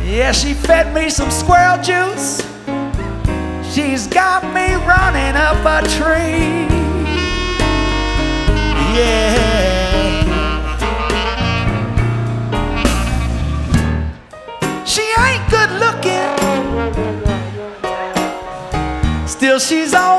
Yeah, she fed me some squirrel juice. She's got me running up a tree. Yeah. She ain't good looking, still she's all